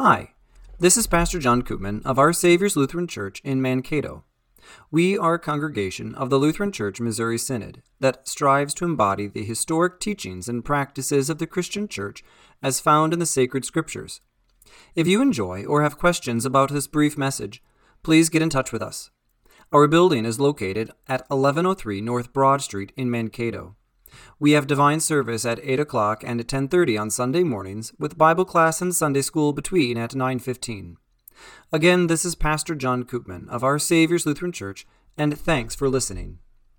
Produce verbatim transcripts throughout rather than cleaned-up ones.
Hi, this is Pastor John Koopman of Our Savior's Lutheran Church in Mankato. We are a congregation of the Lutheran Church Missouri Synod that strives to embody the historic teachings and practices of the Christian Church as found in the sacred Scriptures. If you enjoy or have questions about this brief message, please get in touch with us. Our building is located at eleven oh three North Broad Street in Mankato. We have divine service at eight o'clock and at ten thirty on Sunday mornings, with Bible class and Sunday school between at nine fifteen. Again, this is Pastor John Koopman of Our Savior's Lutheran Church, and thanks for listening.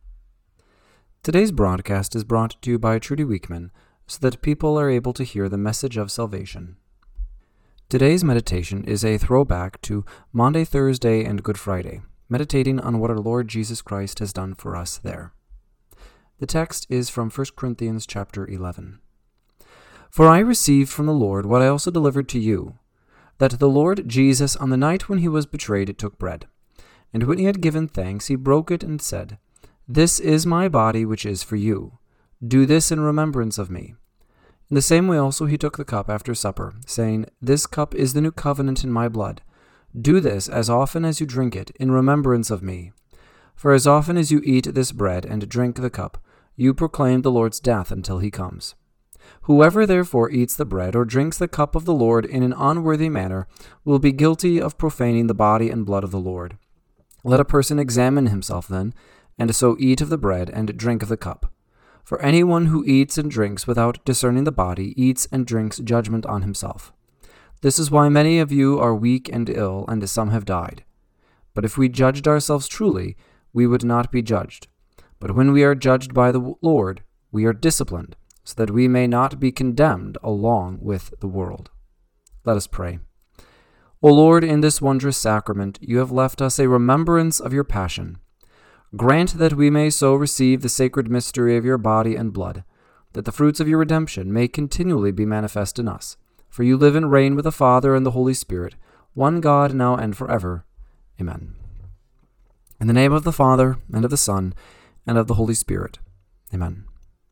Today's broadcast is brought to you by Trudy Weekman, so that people are able to hear the message of salvation. Today's meditation is a throwback to Maundy, Thursday, and Good Friday, meditating on what our Lord Jesus Christ has done for us there. The text is from First Corinthians chapter eleven. For I received from the Lord what I also delivered to you, that the Lord Jesus, on the night when he was betrayed, took bread. And when he had given thanks, he broke it and said, This is my body which is for you. Do this in remembrance of me. In the same way also he took the cup after supper, saying, This cup is the new covenant in my blood. Do this as often as you drink it in remembrance of me. For as often as you eat this bread and drink the cup, you proclaim the Lord's death until he comes. Whoever therefore eats the bread or drinks the cup of the Lord in an unworthy manner will be guilty of profaning the body and blood of the Lord. Let a person examine himself then, and so eat of the bread and drink of the cup. For anyone who eats and drinks without discerning the body eats and drinks judgment on himself. This is why many of you are weak and ill, and some have died. But if we judged ourselves truly, we would not be judged. But when we are judged by the Lord, we are disciplined, so that we may not be condemned along with the world. Let us pray. O Lord, in this wondrous sacrament, you have left us a remembrance of your passion. Grant that we may so receive the sacred mystery of your body and blood, that the fruits of your redemption may continually be manifest in us. For you live and reign with the Father and the Holy Spirit, one God, now and forever. Amen. In the name of the Father, and of the Son, and of the Holy Spirit. Amen.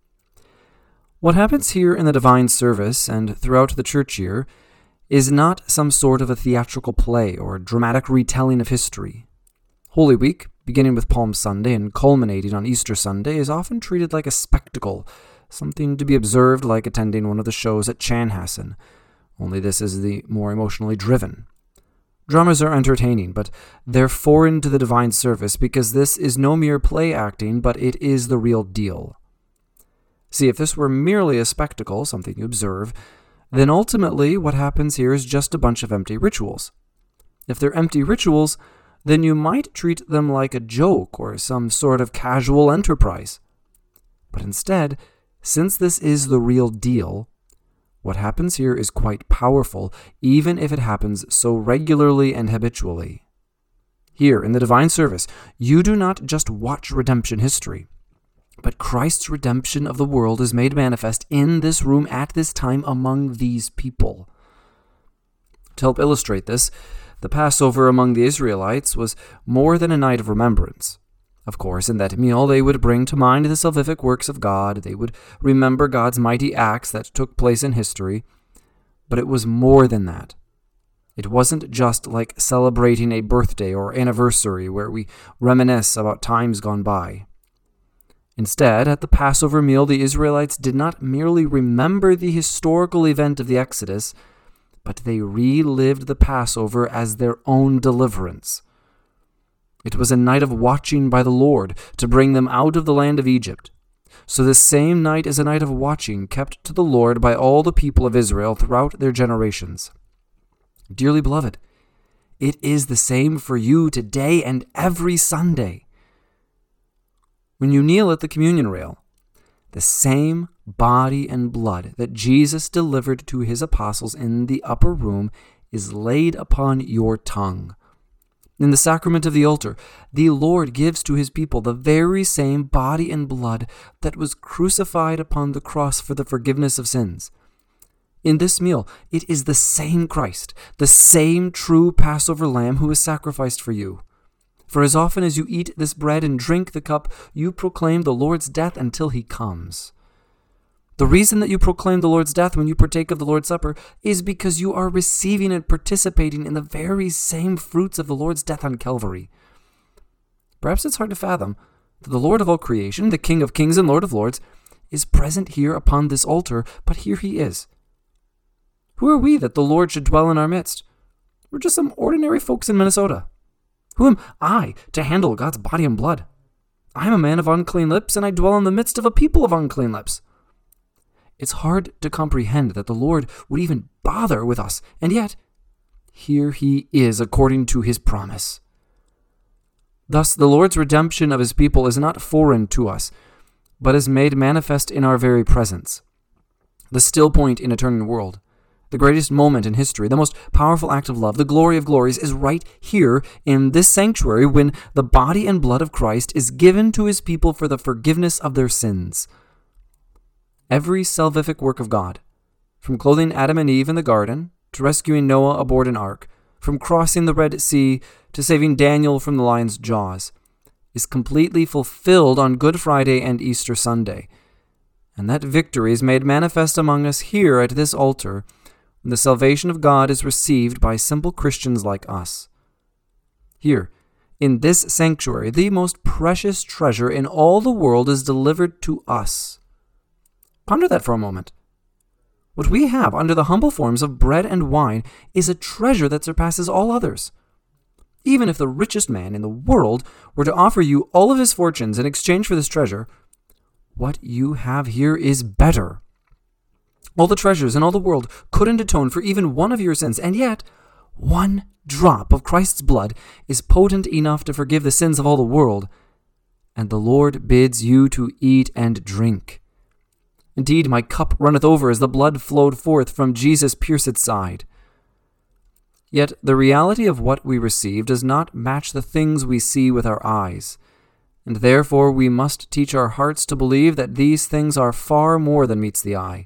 What happens here in the divine service and throughout the church year is not some sort of a theatrical play or dramatic retelling of history. Holy Week, beginning with Palm Sunday and culminating on Easter Sunday, is often treated like a spectacle, something to be observed like attending one of the shows at Chanhassen, only this is the more emotionally driven. Dramas are entertaining, but they're foreign to the divine service because this is no mere play acting, but it is the real deal. See, if this were merely a spectacle, something you observe, then ultimately what happens here is just a bunch of empty rituals. If they're empty rituals, then you might treat them like a joke or some sort of casual enterprise. But instead, since this is the real deal, what happens here is quite powerful, even if it happens so regularly and habitually. Here, in the divine service, you do not just watch redemption history, but Christ's redemption of the world is made manifest in this room at this time among these people. To help illustrate this, the Passover among the Israelites was more than a night of remembrance. Of course, in that meal they would bring to mind the salvific works of God, they would remember God's mighty acts that took place in history, but it was more than that. It wasn't just like celebrating a birthday or anniversary where we reminisce about times gone by. Instead, at the Passover meal, the Israelites did not merely remember the historical event of the Exodus, but they relived the Passover as their own deliverance. It was a night of watching by the Lord to bring them out of the land of Egypt. So this same night is a night of watching kept to the Lord by all the people of Israel throughout their generations. Dearly beloved, it is the same for you today and every Sunday. When you kneel at the communion rail, the same body and blood that Jesus delivered to his apostles in the upper room is laid upon your tongue. In the sacrament of the altar, the Lord gives to his people the very same body and blood that was crucified upon the cross for the forgiveness of sins. In this meal, it is the same Christ, the same true Passover lamb who is sacrificed for you. For as often as you eat this bread and drink the cup, you proclaim the Lord's death until he comes. The reason that you proclaim the Lord's death when you partake of the Lord's Supper is because you are receiving and participating in the very same fruits of the Lord's death on Calvary. Perhaps it's hard to fathom that the Lord of all creation, the King of kings and Lord of lords, is present here upon this altar, but here he is. Who are we that the Lord should dwell in our midst? We're just some ordinary folks in Minnesota. Who am I to handle God's body and blood? I am a man of unclean lips, and I dwell in the midst of a people of unclean lips. It's hard to comprehend that the Lord would even bother with us, and yet, here he is according to his promise. Thus, the Lord's redemption of his people is not foreign to us, but is made manifest in our very presence. The still point in a turning world, the greatest moment in history, the most powerful act of love, the glory of glories, is right here in this sanctuary when the body and blood of Christ is given to his people for the forgiveness of their sins. Every salvific work of God, from clothing Adam and Eve in the garden, to rescuing Noah aboard an ark, from crossing the Red Sea to saving Daniel from the lion's jaws, is completely fulfilled on Good Friday and Easter Sunday. And that victory is made manifest among us here at this altar when the salvation of God is received by simple Christians like us. Here, in this sanctuary, the most precious treasure in all the world is delivered to us. Ponder that for a moment. What we have under the humble forms of bread and wine is a treasure that surpasses all others. Even if the richest man in the world were to offer you all of his fortunes in exchange for this treasure, what you have here is better. All the treasures in all the world couldn't atone for even one of your sins, and yet one drop of Christ's blood is potent enough to forgive the sins of all the world, and the Lord bids you to eat and drink. Indeed, my cup runneth over as the blood flowed forth from Jesus' pierced side. Yet the reality of what we receive does not match the things we see with our eyes, and therefore we must teach our hearts to believe that these things are far more than meets the eye.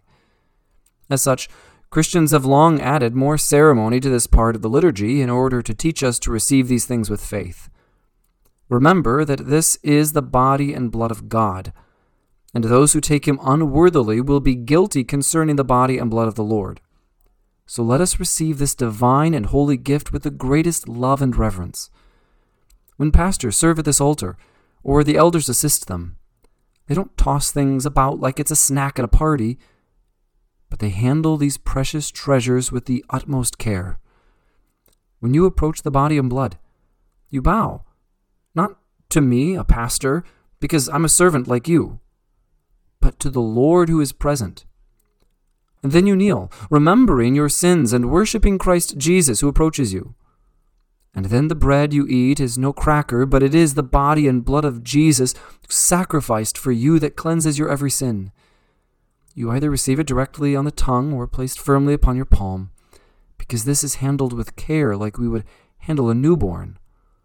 As such, Christians have long added more ceremony to this part of the liturgy in order to teach us to receive these things with faith. Remember that this is the body and blood of God, and those who take him unworthily will be guilty concerning the body and blood of the Lord. So let us receive this divine and holy gift with the greatest love and reverence. When pastors serve at this altar, or the elders assist them, they don't toss things about like it's a snack at a party, but they handle these precious treasures with the utmost care. When you approach the body and blood, you bow, not to me, a pastor, because I'm a servant like you, but to the Lord who is present. And then you kneel, remembering your sins and worshiping Christ Jesus who approaches you. And then the bread you eat is no cracker, but it is the body and blood of Jesus sacrificed for you that cleanses your every sin. You either receive it directly on the tongue or placed firmly upon your palm, because this is handled with care like we would handle a newborn.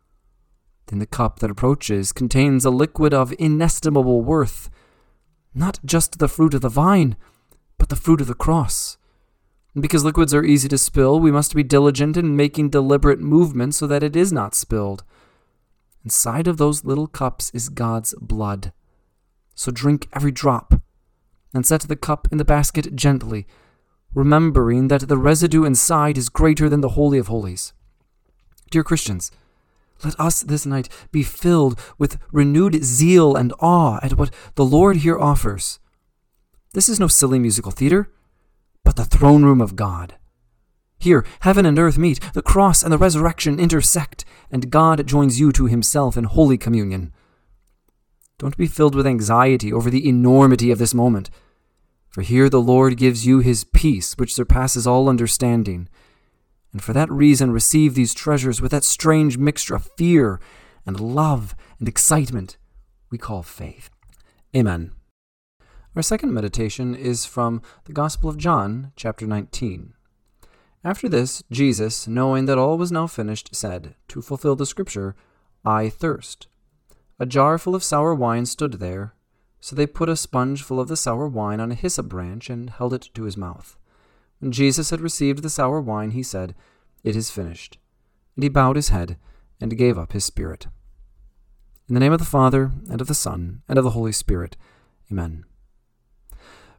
Then the cup that approaches contains a liquid of inestimable worth, not just the fruit of the vine, but the fruit of the cross. And because liquids are easy to spill, we must be diligent in making deliberate movements so that it is not spilled. Inside of those little cups is God's blood. So drink every drop, and set the cup in the basket gently, remembering that the residue inside is greater than the Holy of Holies. Dear Christians, let us this night be filled with renewed zeal and awe at what the Lord here offers. This is no silly musical theater, but the throne room of God. Here, heaven and earth meet, the cross and the resurrection intersect, and God joins you to himself in holy communion. Don't be filled with anxiety over the enormity of this moment, for here the Lord gives you his peace, which surpasses all understanding. And for that reason receive these treasures with that strange mixture of fear and love and excitement we call faith. Amen. Our second meditation is from the Gospel of John, chapter nineteen. After this, Jesus, knowing that all was now finished, said, to fulfill the scripture, I thirst. A jar full of sour wine stood there, so they put a sponge full of the sour wine on a hyssop branch and held it to his mouth. When Jesus had received the sour wine, he said, It is finished. And he bowed his head and gave up his spirit. In the name of the Father, and of the Son, and of the Holy Spirit. Amen.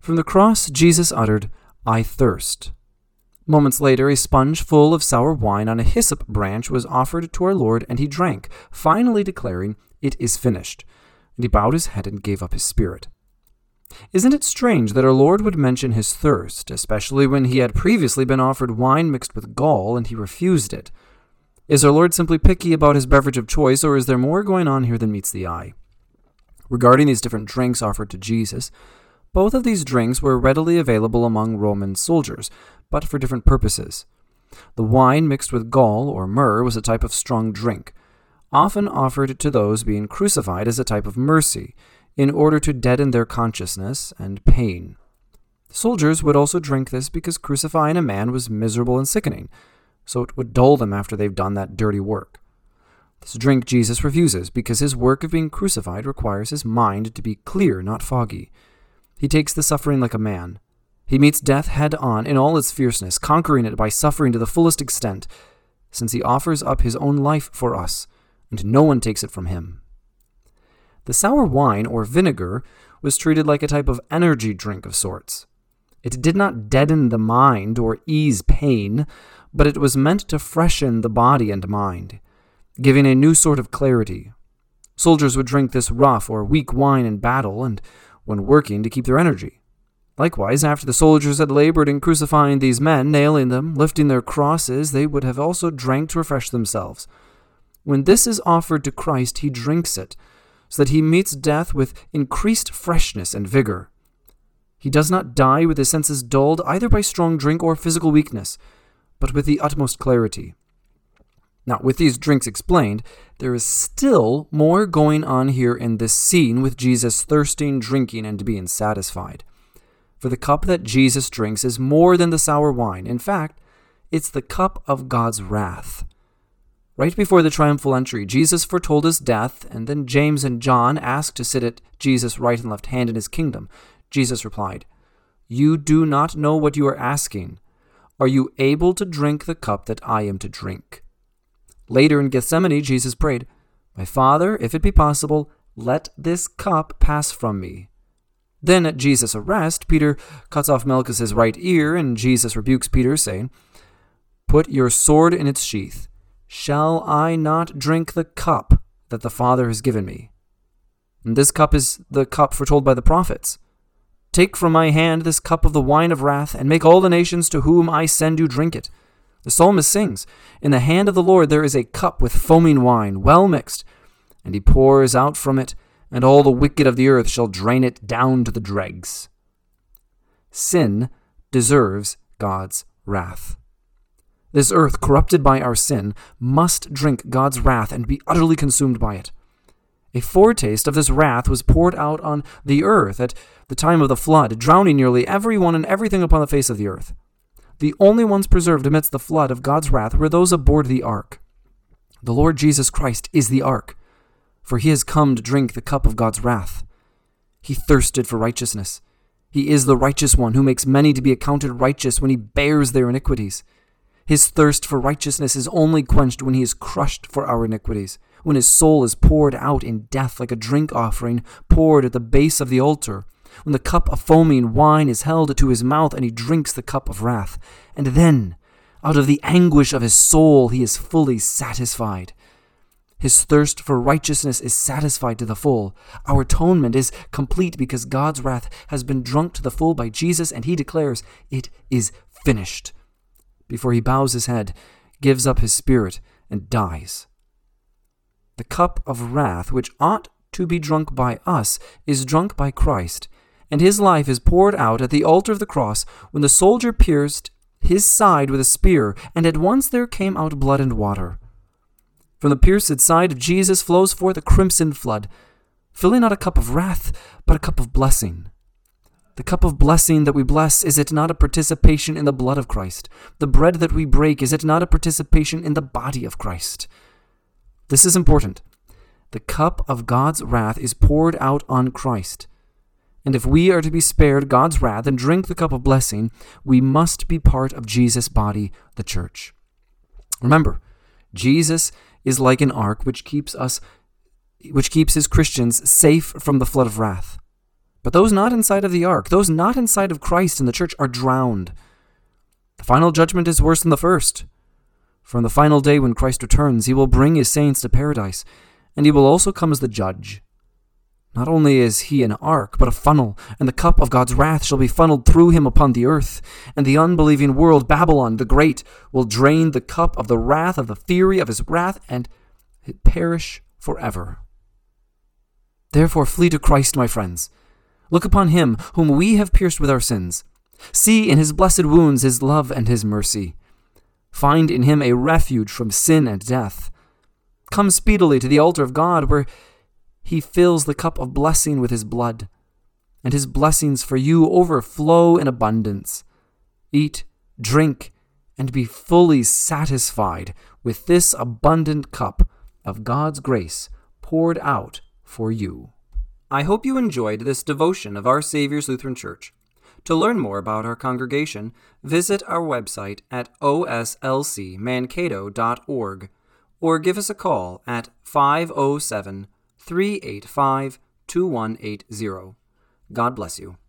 From the cross, Jesus uttered, "I thirst." Moments later, a sponge full of sour wine on a hyssop branch was offered to our Lord, and he drank, finally declaring, "It is finished." And he bowed his head and gave up his spirit. Isn't it strange that our Lord would mention his thirst, especially when he had previously been offered wine mixed with gall and he refused it? Is our Lord simply picky about his beverage of choice, or is there more going on here than meets the eye? Regarding these different drinks offered to Jesus, both of these drinks were readily available among Roman soldiers, but for different purposes. The wine mixed with gall or myrrh was a type of strong drink, often offered to those being crucified as a type of mercy, in order to deaden their consciousness and pain. Soldiers would also drink this because crucifying a man was miserable and sickening, so it would dull them after they've done that dirty work. This drink Jesus refuses because his work of being crucified requires his mind to be clear, not foggy. He takes the suffering like a man. He meets death head-on in all its fierceness, conquering it by suffering to the fullest extent, since he offers up his own life for us, and no one takes it from him. The sour wine, or vinegar, was treated like a type of energy drink of sorts. It did not deaden the mind or ease pain, but it was meant to freshen the body and mind, giving a new sort of clarity. Soldiers would drink this rough or weak wine in battle and when working to keep their energy. Likewise, after the soldiers had labored in crucifying these men, nailing them, lifting their crosses, they would have also drank to refresh themselves. When this is offered to Christ, he drinks it, so that he meets death with increased freshness and vigor. He does not die with his senses dulled either by strong drink or physical weakness, but with the utmost clarity. Now, with these drinks explained, there is still more going on here in this scene with Jesus thirsting, drinking, and being satisfied. For the cup that Jesus drinks is more than the sour wine. In fact, it's the cup of God's wrath. Right before the triumphal entry, Jesus foretold his death, and then James and John asked to sit at Jesus' right and left hand in his kingdom. Jesus replied, "You do not know what you are asking. Are you able to drink the cup that I am to drink?" Later in Gethsemane, Jesus prayed, "My Father, if it be possible, let this cup pass from me." Then at Jesus' arrest, Peter cuts off Malchus' right ear, and Jesus rebukes Peter, saying, "Put your sword in its sheath. Shall I not drink the cup that the Father has given me?" And this cup is the cup foretold by the prophets. "Take from my hand this cup of the wine of wrath, and make all the nations to whom I send you drink it." The psalmist sings, "In the hand of the Lord there is a cup with foaming wine, well mixed, and he pours out from it, and all the wicked of the earth shall drain it down to the dregs." Sin deserves God's wrath. This earth, corrupted by our sin, must drink God's wrath and be utterly consumed by it. A foretaste of this wrath was poured out on the earth at the time of the flood, drowning nearly everyone and everything upon the face of the earth. The only ones preserved amidst the flood of God's wrath were those aboard the ark. The Lord Jesus Christ is the ark, for he has come to drink the cup of God's wrath. He thirsted for righteousness. He is the righteous one who makes many to be accounted righteous when he bears their iniquities. His thirst for righteousness is only quenched when he is crushed for our iniquities, when his soul is poured out in death like a drink offering poured at the base of the altar, when the cup of foaming wine is held to his mouth and he drinks the cup of wrath. And then, out of the anguish of his soul, he is fully satisfied. His thirst for righteousness is satisfied to the full. Our atonement is complete because God's wrath has been drunk to the full by Jesus, and he declares, "It is finished," before he bows his head, gives up his spirit, and dies. The cup of wrath, which ought to be drunk by us, is drunk by Christ, and his life is poured out at the altar of the cross when the soldier pierced his side with a spear, and at once there came out blood and water. From the pierced side of Jesus flows forth a crimson flood, filling not a cup of wrath, but a cup of blessing. The cup of blessing that we bless, is it not a participation in the blood of Christ? The bread that we break, is it not a participation in the body of Christ? This is important. The cup of God's wrath is poured out on Christ. And if we are to be spared God's wrath and drink the cup of blessing, we must be part of Jesus' body, the church. Remember, Jesus is like an ark which keeps us, which keeps his Christians safe from the flood of wrath. But those not inside of the ark, those not inside of Christ in the church, are drowned. The final judgment is worse than the first. For on the final day when Christ returns, he will bring his saints to paradise, and he will also come as the judge. Not only is he an ark, but a funnel, and the cup of God's wrath shall be funneled through him upon the earth, and the unbelieving world, Babylon the Great, will drain the cup of the wrath of the fury of his wrath, and perish forever. Therefore flee to Christ, my friends. Look upon him whom we have pierced with our sins. See in his blessed wounds his love and his mercy. Find in him a refuge from sin and death. Come speedily to the altar of God, where he fills the cup of blessing with his blood, and his blessings for you overflow in abundance. Eat, drink, and be fully satisfied with this abundant cup of God's grace poured out for you. I hope you enjoyed this devotion of Our Savior's Lutheran Church. To learn more about our congregation, visit our website at o s l c mankato dot org or give us a call at five oh seven, three eight five, two one eight zero. God bless you.